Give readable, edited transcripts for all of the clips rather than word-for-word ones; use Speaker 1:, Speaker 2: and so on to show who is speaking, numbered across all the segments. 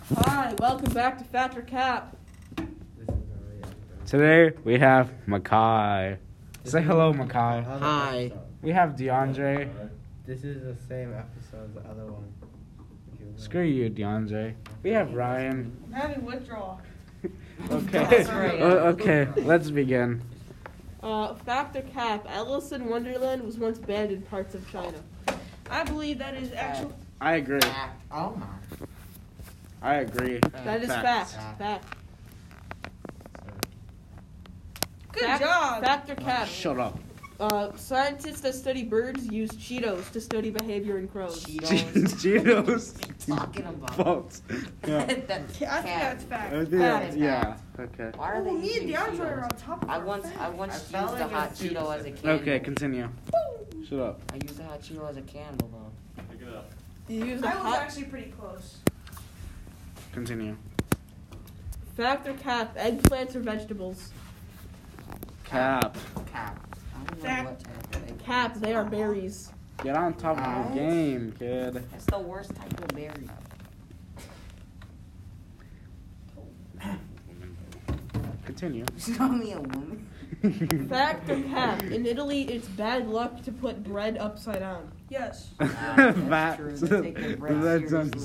Speaker 1: Hi, welcome back to Fact or Cap.
Speaker 2: Today we have Makai. Say hello, Makai.
Speaker 3: Hi.
Speaker 2: We have DeAndre.
Speaker 4: This is the same episode as the other one.
Speaker 2: Screw you, DeAndre. We have Ryan.
Speaker 1: I'm having withdrawal.
Speaker 2: Okay.
Speaker 3: That's right.
Speaker 2: Okay, let's begin.
Speaker 1: Fact or Cap, Alice in Wonderland was once banned in parts of China. I believe that is actual.
Speaker 2: I agree.
Speaker 4: Oh my.
Speaker 2: I agree.
Speaker 1: That is
Speaker 2: Facts.
Speaker 1: fact.
Speaker 5: Good
Speaker 1: Fact,
Speaker 5: job.
Speaker 1: Fact or Cap,
Speaker 2: Shut up.
Speaker 1: scientists that study birds use Cheetos to study behavior in crows.
Speaker 2: Cheetos.
Speaker 3: Talking about.
Speaker 2: False. Yeah.
Speaker 3: That's
Speaker 5: I think that's fact.
Speaker 2: I think
Speaker 1: Fact.
Speaker 2: yeah. Okay.
Speaker 3: Why are they
Speaker 5: Me and
Speaker 3: using
Speaker 5: DeAndre are on
Speaker 3: Cheetos?
Speaker 5: top of
Speaker 3: I
Speaker 5: our
Speaker 3: once
Speaker 5: facts.
Speaker 3: used
Speaker 4: felt
Speaker 3: a
Speaker 4: like
Speaker 3: hot
Speaker 4: it's too
Speaker 3: Cheeto as a
Speaker 4: specific.
Speaker 3: candle.
Speaker 2: Okay, continue. Shut up.
Speaker 3: I used a hot Cheeto as a candle though.
Speaker 6: Pick it up.
Speaker 1: You use a
Speaker 5: I was
Speaker 1: hot.
Speaker 5: actually pretty close.
Speaker 2: Continue.
Speaker 1: Fact or Cap, eggplants or vegetables?
Speaker 2: Cap.
Speaker 3: Cap. I don't know
Speaker 5: Fact.
Speaker 3: what type of egg.
Speaker 1: Cap, they are berries.
Speaker 2: Get on top of your game, kid.
Speaker 3: That's the worst type of berry.
Speaker 2: Continue.
Speaker 3: You call me a woman?
Speaker 1: Fact or Cap, in Italy it's bad luck to put bread upside down.
Speaker 5: Yes.
Speaker 3: That's true. They take their bread
Speaker 2: That sounds-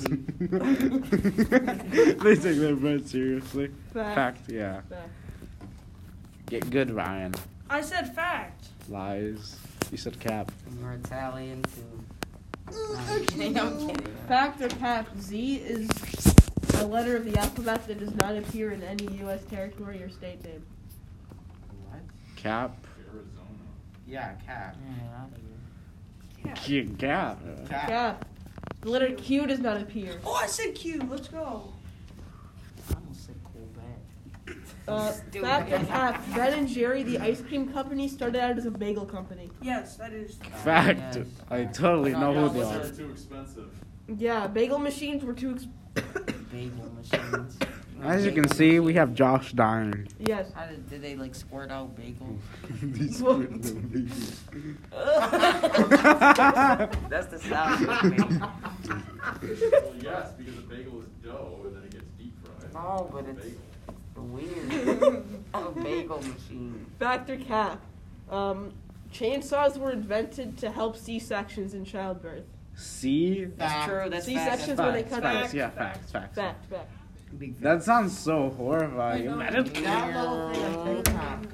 Speaker 2: they take their bread seriously. Fact, yeah.
Speaker 1: Fact.
Speaker 2: Get good, Ryan.
Speaker 5: I said fact.
Speaker 2: Lies. You said cap.
Speaker 3: You're Italian too. No, I'm kidding. I'm kidding.
Speaker 1: Fact or Cap, Z is a letter of the alphabet that does not appear in any U.S. territory or state name.
Speaker 4: What?
Speaker 2: Cap.
Speaker 6: Arizona.
Speaker 4: Yeah, cat.
Speaker 3: Yeah, out of here.
Speaker 2: Cap.
Speaker 1: Cap. The letter Q does not appear.
Speaker 5: Oh, I said Q. Let's go.
Speaker 3: I almost said Quebec. Stupid.
Speaker 1: Fact or Cap, Ben and Jerry, the ice cream company, started out as a bagel company.
Speaker 5: Yes, that is.
Speaker 2: Fact.
Speaker 3: Yes.
Speaker 2: I totally know who they
Speaker 6: Those
Speaker 2: are.
Speaker 6: are too expensive.
Speaker 1: Yeah, bagel machines were too
Speaker 3: Bagel machines.
Speaker 2: As you can see, we have Josh dying.
Speaker 1: Yes.
Speaker 3: How did they like squirt out bagels? That's the sound it made.
Speaker 6: Well, yes, because a bagel is dough and then it gets deep fried.
Speaker 3: No, but it's
Speaker 6: Bagel.
Speaker 3: weird. A bagel machine.
Speaker 1: Fact or Cap, chainsaws were invented to help C-sections in childbirth.
Speaker 2: See?
Speaker 3: That's true. That's
Speaker 1: C-sections
Speaker 3: fact.
Speaker 1: where they
Speaker 2: Facts,
Speaker 1: cut
Speaker 2: facts,
Speaker 1: the
Speaker 2: yeah, facts, facts.
Speaker 1: fact.
Speaker 3: Big
Speaker 2: That sounds so horrifying.
Speaker 5: I know.
Speaker 2: Imagine.
Speaker 4: That little thing of TikTok.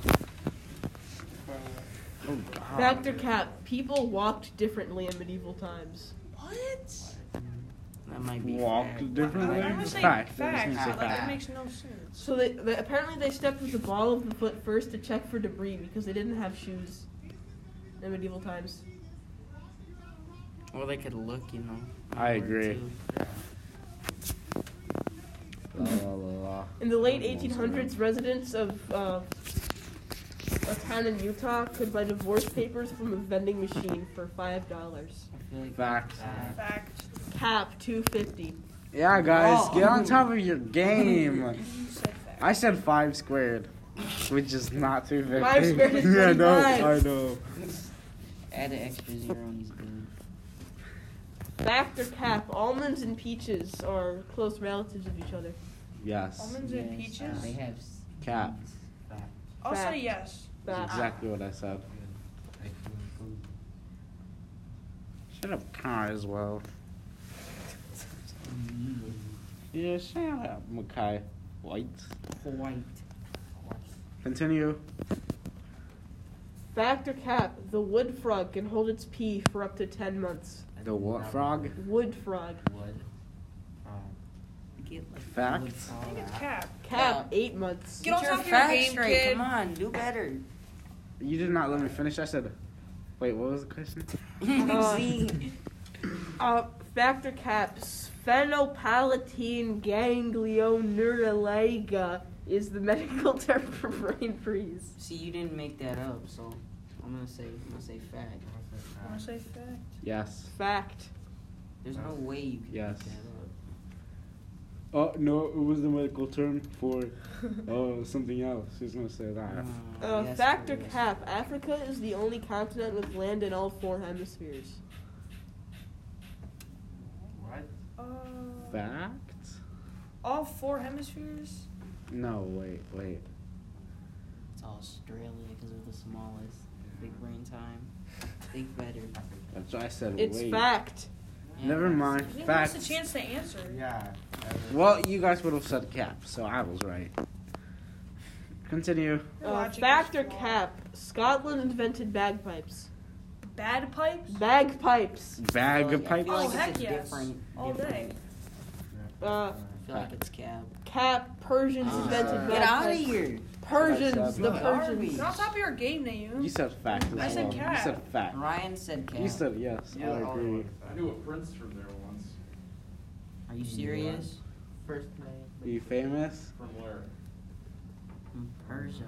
Speaker 2: Oh, God.
Speaker 1: Fact or Cap, people walked differently in medieval times.
Speaker 5: What?
Speaker 3: That might be
Speaker 2: Walked
Speaker 3: fact.
Speaker 2: differently?
Speaker 5: I'm gonna say
Speaker 2: Fact.
Speaker 5: fact.
Speaker 2: I was gonna say
Speaker 5: But that
Speaker 2: fact.
Speaker 5: makes no sense.
Speaker 1: So they apparently they stepped with the ball of the foot first to check for debris because they didn't have shoes in medieval times.
Speaker 3: Or they could look, you know.
Speaker 2: I
Speaker 3: Or
Speaker 2: agree.
Speaker 3: two.
Speaker 2: La, la, la, la.
Speaker 1: In the late 1800s, residents of a town in Utah could buy divorce papers from a vending machine for $5.
Speaker 3: I feel like
Speaker 2: Fact.
Speaker 5: Fact.
Speaker 1: Cap $2.50.
Speaker 2: Yeah, guys,
Speaker 3: Oh.
Speaker 2: get on top of your game.
Speaker 5: You said fact.
Speaker 2: I said 5 squared, which is not 250.
Speaker 1: 5 squared is
Speaker 2: Yeah, no,
Speaker 1: 25.
Speaker 2: I know.
Speaker 3: add an extra zero and he's good.
Speaker 1: Fact or Cap, almonds and peaches are close relatives of each other.
Speaker 2: Yes.
Speaker 5: Almonds and
Speaker 3: Yes,
Speaker 5: peaches?
Speaker 3: They have
Speaker 2: Cap.
Speaker 5: I'll
Speaker 1: Fact.
Speaker 5: say yes.
Speaker 2: That's
Speaker 1: Fact.
Speaker 2: exactly what I said. Shut up, car as well. Yeah, shut up, Makai. White.
Speaker 3: white.
Speaker 2: Continue.
Speaker 1: Fact or Cap, the wood frog can hold its pee for up to 10 months.
Speaker 2: The what frog?
Speaker 1: Wood frog.
Speaker 3: Wood. Get like
Speaker 2: Fact.
Speaker 3: wood
Speaker 5: I
Speaker 3: frog.
Speaker 5: think it's cap.
Speaker 1: Cap, 8 months.
Speaker 5: Get on
Speaker 3: your
Speaker 5: top of your
Speaker 3: facts
Speaker 5: game,
Speaker 3: straight.
Speaker 5: kid.
Speaker 3: Come on, do better.
Speaker 2: You did not let me finish. I said, wait, what was the question?
Speaker 3: See?
Speaker 1: Fact or Cap, sphenopalatine ganglioneuralgia is the medical term for brain freeze.
Speaker 3: See, you didn't make that up, so I'm gonna say fact.
Speaker 5: I want to say fact.
Speaker 2: Yes.
Speaker 1: Fact.
Speaker 3: There's no way you can
Speaker 2: Yes.
Speaker 3: make that up.
Speaker 2: Oh, no, it was the medical term for something else. He's going to say that.
Speaker 3: Yes,
Speaker 1: Fact or
Speaker 3: there is.
Speaker 1: Cap, Africa is the only continent with land in all 4 hemispheres.
Speaker 4: What?
Speaker 2: Fact?
Speaker 5: All 4 hemispheres?
Speaker 2: No, wait.
Speaker 3: It's Australia because they're the smallest. Big brain time. Think better.
Speaker 2: That's what I said.
Speaker 1: It's
Speaker 2: wait.
Speaker 1: fact.
Speaker 3: Yeah,
Speaker 2: Never mind.
Speaker 5: He
Speaker 2: Fact.
Speaker 5: wants a chance to answer.
Speaker 4: Yeah.
Speaker 2: Well, you guys would have said cap, so I was right. Continue.
Speaker 5: Your logic
Speaker 1: Fact
Speaker 5: is
Speaker 1: or
Speaker 5: flawed.
Speaker 1: cap? Scotland invented bagpipes.
Speaker 5: Bad pipes?
Speaker 1: Bagpipes.
Speaker 2: Bag
Speaker 3: I
Speaker 2: of
Speaker 3: feel
Speaker 2: pipes.
Speaker 5: Oh,
Speaker 3: like
Speaker 5: heck
Speaker 3: it's a
Speaker 5: yes.
Speaker 3: different.
Speaker 5: All day.
Speaker 1: Uh,
Speaker 3: I feel like it's cab.
Speaker 1: Cap. Persians invented
Speaker 3: Get out of
Speaker 1: bagpipes.
Speaker 3: here.
Speaker 1: Persians. The
Speaker 2: What
Speaker 3: are
Speaker 1: Persians.
Speaker 3: we?
Speaker 5: Get on top of your game, Naeem.
Speaker 2: You said fact as
Speaker 5: I said
Speaker 2: well. You
Speaker 5: cap.
Speaker 2: said fact.
Speaker 3: Ryan said cab.
Speaker 2: You said yes.
Speaker 4: Yeah,
Speaker 2: I
Speaker 4: all
Speaker 2: agree.
Speaker 4: of
Speaker 6: I knew a prince from there once.
Speaker 3: Are you serious?
Speaker 4: First name.
Speaker 2: Are you famous?
Speaker 6: From where?
Speaker 3: From Persia.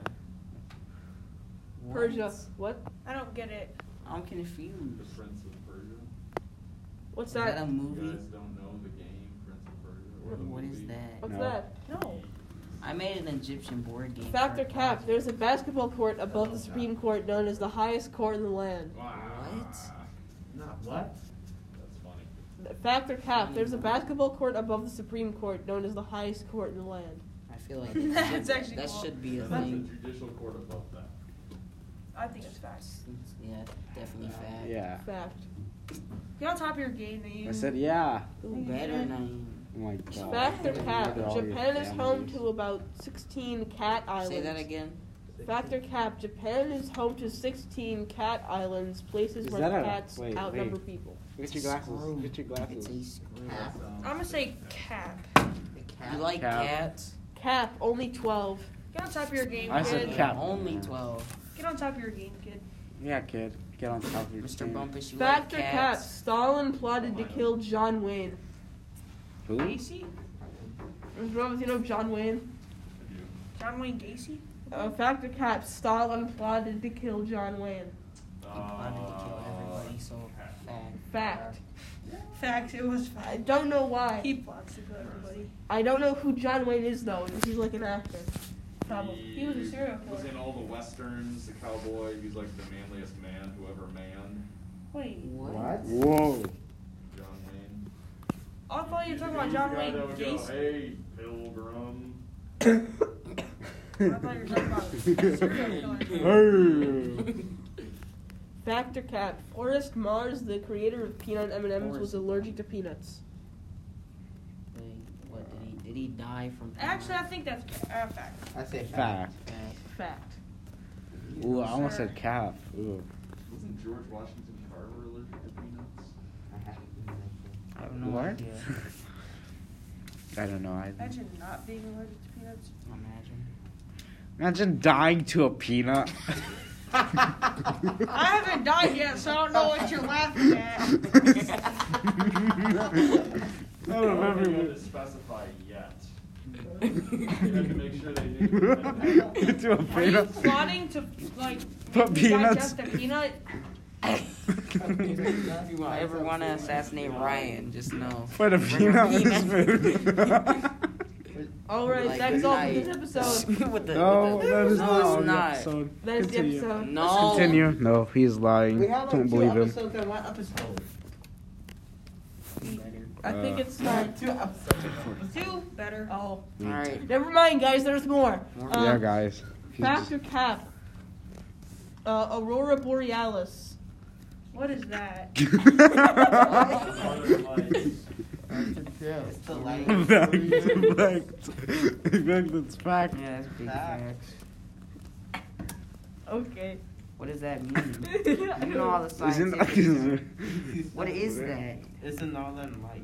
Speaker 3: What?
Speaker 1: Persia. What?
Speaker 5: I don't get it.
Speaker 3: I'm
Speaker 6: The
Speaker 3: confused.
Speaker 6: Prince of Persia.
Speaker 1: What's
Speaker 3: Is that a
Speaker 1: that?
Speaker 6: You
Speaker 3: movie?
Speaker 6: guys don't know the game Prince of Persia or the
Speaker 3: What is
Speaker 6: movie?
Speaker 3: that?
Speaker 1: What's
Speaker 2: No.
Speaker 1: that?
Speaker 5: No.
Speaker 3: I made an Egyptian board game.
Speaker 1: Fact
Speaker 3: for
Speaker 1: or
Speaker 3: a
Speaker 1: cap?
Speaker 3: project.
Speaker 1: There's a basketball court above the Supreme Court known as the highest court in the land.
Speaker 6: Wow.
Speaker 4: Not what?
Speaker 6: That's funny.
Speaker 1: Fact or cap? There's a basketball court above the Supreme Court known as the highest court in the land.
Speaker 3: I feel like
Speaker 5: That's actually
Speaker 3: that
Speaker 5: cool.
Speaker 3: should be a
Speaker 6: And there's
Speaker 3: thing.
Speaker 6: a judicial court above that.
Speaker 5: I think it's fact.
Speaker 3: Yeah, definitely fact.
Speaker 2: Yeah.
Speaker 1: Fact.
Speaker 5: Get on top of your game, Naeem.
Speaker 2: I said yeah.
Speaker 3: Who better name?
Speaker 2: Oh my god.
Speaker 1: Fact or cap?
Speaker 2: Look at all your
Speaker 1: Japan is home
Speaker 2: families.
Speaker 1: to about 16 cat islands.
Speaker 3: Say that again.
Speaker 1: Fact or cap? Japan is home to 16 cat islands, places
Speaker 2: Is
Speaker 1: where
Speaker 2: that a-
Speaker 1: cats
Speaker 2: wait,
Speaker 1: outnumber
Speaker 2: wait.
Speaker 1: people.
Speaker 2: Get your glasses.
Speaker 3: Screw.
Speaker 2: Get your
Speaker 3: It's
Speaker 2: glasses.
Speaker 3: a screw.
Speaker 4: Cap.
Speaker 5: I'm gonna say cap.
Speaker 3: You like
Speaker 2: Cap.
Speaker 3: cats?
Speaker 1: Cap, only 12.
Speaker 5: Get on top of your game,
Speaker 2: I
Speaker 5: kid.
Speaker 2: said cap.
Speaker 3: Only 12.
Speaker 5: Get on top of your game, kid.
Speaker 2: Yeah, kid. Get on top of your
Speaker 3: Mr.
Speaker 2: game.
Speaker 3: Bumpus, you
Speaker 1: Fact
Speaker 3: like
Speaker 1: or cap?
Speaker 3: cats?
Speaker 1: Stalin plotted to kill John Wayne.
Speaker 2: Who?
Speaker 5: Gacy?
Speaker 1: You know John Wayne?
Speaker 5: John Wayne Gacy?
Speaker 1: Fact or cap? Stalin plotted to kill John Wayne.
Speaker 3: I wanted to kill everybody, so fact.
Speaker 1: Fact.
Speaker 5: Fact, it was
Speaker 1: I
Speaker 5: fact.
Speaker 1: don't know why.
Speaker 5: He plots to kill everybody.
Speaker 1: I don't know who John Wayne is though. He's like an actor. Probably.
Speaker 5: He was a serial
Speaker 6: Was
Speaker 5: killer.
Speaker 6: in all the westerns, the cowboy. He's like the manliest man who ever manned.
Speaker 5: Wait,
Speaker 3: What?
Speaker 2: Whoa.
Speaker 6: John Wayne.
Speaker 5: I thought you were talking about
Speaker 6: He's the
Speaker 5: John
Speaker 6: guy
Speaker 5: Wayne
Speaker 6: that would go,
Speaker 5: Gacy.
Speaker 6: hey, Pilgrim.
Speaker 5: I thought you were talking about serial killer.
Speaker 2: Hey.
Speaker 1: Fact or cap? Forrest Mars, the creator of peanut M&Ms, was allergic to peanuts.
Speaker 3: Wait, what did he die from?
Speaker 5: Actually, I think that's fact.
Speaker 4: I say
Speaker 2: Fact.
Speaker 3: Fact.
Speaker 1: Fact.
Speaker 2: Ooh, I almost
Speaker 5: Sir.
Speaker 2: said calf. Ooh.
Speaker 6: Wasn't George Washington Carver allergic to peanuts?
Speaker 3: I have no
Speaker 2: What?
Speaker 3: idea.
Speaker 2: I don't know. I
Speaker 5: Imagine not being allergic to peanuts.
Speaker 3: Imagine.
Speaker 2: imagine dying to a peanut.
Speaker 5: I haven't died yet, so I don't know what you're laughing at.
Speaker 2: I don't
Speaker 6: You
Speaker 2: remember.
Speaker 6: had to specify yet. You had to make sure they knew.
Speaker 2: To a
Speaker 5: Are you
Speaker 2: peanut.
Speaker 5: plotting to, like,
Speaker 2: Put peanuts.
Speaker 5: digest a peanut?
Speaker 3: If you ever want to assassinate Ryan, just know.
Speaker 2: Put a
Speaker 3: Bring
Speaker 2: peanut in his
Speaker 3: peanut.
Speaker 2: food.
Speaker 1: Alright,
Speaker 3: Like,
Speaker 1: that is
Speaker 3: good
Speaker 1: all for
Speaker 3: night.
Speaker 1: this episode.
Speaker 3: With the,
Speaker 2: No,
Speaker 3: with the,
Speaker 2: that is
Speaker 3: no,
Speaker 2: not
Speaker 3: it's
Speaker 2: all the
Speaker 3: not.
Speaker 2: episode.
Speaker 1: That is the
Speaker 2: Continue.
Speaker 1: episode.
Speaker 3: No.
Speaker 2: Continue. No, he's lying.
Speaker 4: We have like
Speaker 2: Don't
Speaker 4: 2
Speaker 2: believe him.
Speaker 4: episodes in one episode.
Speaker 1: I think it's time.
Speaker 4: 2 episodes.
Speaker 5: Do better.
Speaker 1: Oh.
Speaker 3: Alright.
Speaker 1: Never mind, guys, there's more.
Speaker 2: Yeah, guys. He's
Speaker 1: Fact or cap? Aurora Borealis.
Speaker 5: What is that?
Speaker 4: It's the light.
Speaker 2: Fact. That's fact.
Speaker 3: Yeah, that's big
Speaker 4: Fact.
Speaker 3: facts.
Speaker 1: Okay.
Speaker 3: What does that mean?
Speaker 1: I
Speaker 3: You know all the
Speaker 2: Isn't
Speaker 3: scientific stuff. What is that?
Speaker 4: It's a northern light.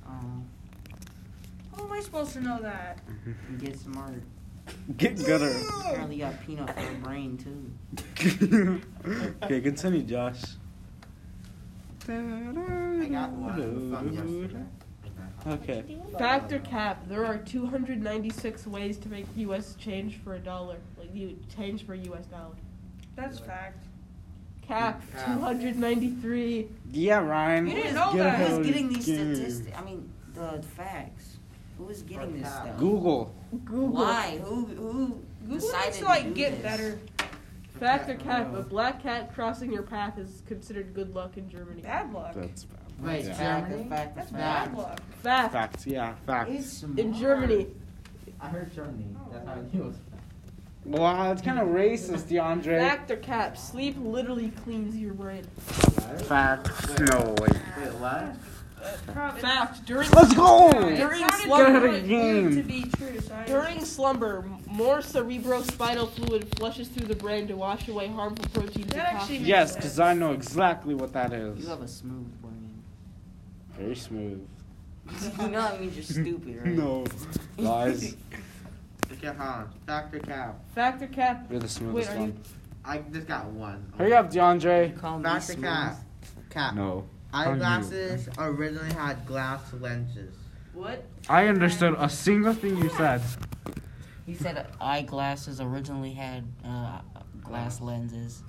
Speaker 5: How am I supposed to know that?
Speaker 3: Get smart.
Speaker 2: Get gooder.
Speaker 3: Apparently you got peanut for a brain too.
Speaker 2: Okay, continue, Josh.
Speaker 4: I got one from yesterday.
Speaker 2: Okay.
Speaker 1: Fact or cap? There are 296 ways to make U.S. change for a dollar. Like, you change for a U.S. dollar.
Speaker 5: That's fact.
Speaker 1: Cap,
Speaker 4: Cap.
Speaker 1: 293.
Speaker 2: Yeah, Ryan.
Speaker 5: You didn't know
Speaker 2: Get
Speaker 5: that.
Speaker 2: ahead
Speaker 3: Who's
Speaker 2: of
Speaker 3: getting
Speaker 2: the
Speaker 3: these
Speaker 2: game.
Speaker 3: statistics? I mean, the facts. Who is getting this
Speaker 4: Or
Speaker 3: stuff?
Speaker 2: Google.
Speaker 1: Google.
Speaker 3: Why? Who
Speaker 5: Google
Speaker 3: decided
Speaker 5: needs to,
Speaker 3: to
Speaker 5: like,
Speaker 3: do
Speaker 5: get
Speaker 3: this?
Speaker 5: better.
Speaker 1: Fact or cap? A black cat crossing your path is considered good luck in Germany.
Speaker 5: Bad luck.
Speaker 2: That's bad.
Speaker 4: Wait,
Speaker 3: It's
Speaker 4: Germany?
Speaker 3: fact,
Speaker 5: That's
Speaker 3: fact.
Speaker 5: bad luck.
Speaker 1: Fact.
Speaker 2: Facts, yeah, facts.
Speaker 3: It's smart.
Speaker 1: In Germany.
Speaker 4: I heard Germany. That's how I knew it was.
Speaker 2: Wow, it's kind of racist, DeAndre.
Speaker 1: Fact or cap? Sleep literally cleans your brain.
Speaker 2: Facts. No way.
Speaker 4: Wait, what?
Speaker 1: Fact. During
Speaker 2: Let's go!
Speaker 1: During
Speaker 5: It
Speaker 1: slumber.
Speaker 5: sounded
Speaker 2: Get a
Speaker 5: good
Speaker 2: game.
Speaker 5: to be true, so I
Speaker 1: During slumber, more cerebrospinal fluid flushes through the brain to wash away harmful proteins and
Speaker 5: That actually
Speaker 1: toxins.
Speaker 5: makes
Speaker 2: Yes, because I know exactly what that
Speaker 3: You
Speaker 2: is.
Speaker 3: have a smooth brain.
Speaker 2: Very smooth.
Speaker 3: You know that means you're stupid, right?
Speaker 2: No. Guys,
Speaker 4: Okay, hold on. Fact or cap?
Speaker 1: Fact or cap?
Speaker 2: you're the
Speaker 1: Wait,
Speaker 2: smoothest
Speaker 1: are you?
Speaker 2: one.
Speaker 4: I just got one.
Speaker 2: Hurry up, DeAndre.
Speaker 3: You call me
Speaker 4: Fact or
Speaker 3: smooth.
Speaker 4: cap? Cap.
Speaker 2: No.
Speaker 4: Eyeglasses originally had glass lenses.
Speaker 1: What?
Speaker 2: I understood a single thing you said.
Speaker 3: He said eyeglasses originally had glass lenses.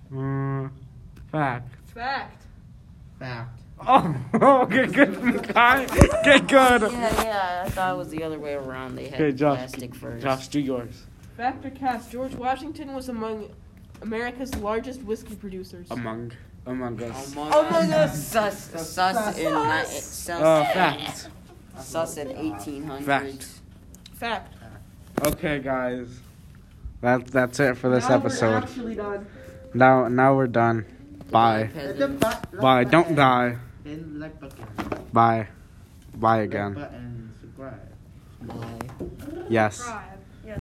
Speaker 2: Fact.
Speaker 1: Fact.
Speaker 4: Fact.
Speaker 2: Oh, okay, good, guy. Okay, good.
Speaker 3: Yeah, I thought it was the other way around. They had
Speaker 2: Okay, Josh.
Speaker 3: plastic first.
Speaker 2: Josh, do yours.
Speaker 1: Fact or cap? George Washington was among America's largest whiskey producers.
Speaker 2: Among us.
Speaker 1: Among Us.
Speaker 3: Sus in
Speaker 2: Fact.
Speaker 3: sus in 1800s.
Speaker 2: Fact.
Speaker 1: Fact.
Speaker 2: Okay, guys. That's it for this
Speaker 1: Now we're
Speaker 2: episode.
Speaker 1: actually done.
Speaker 2: Now we're done. Bye. Bye. Don't die.
Speaker 4: Hit like button.
Speaker 2: Bye. Bye
Speaker 4: Like
Speaker 2: again.
Speaker 4: button. Subscribe.
Speaker 3: Bye.
Speaker 2: Yes.
Speaker 5: Tribe.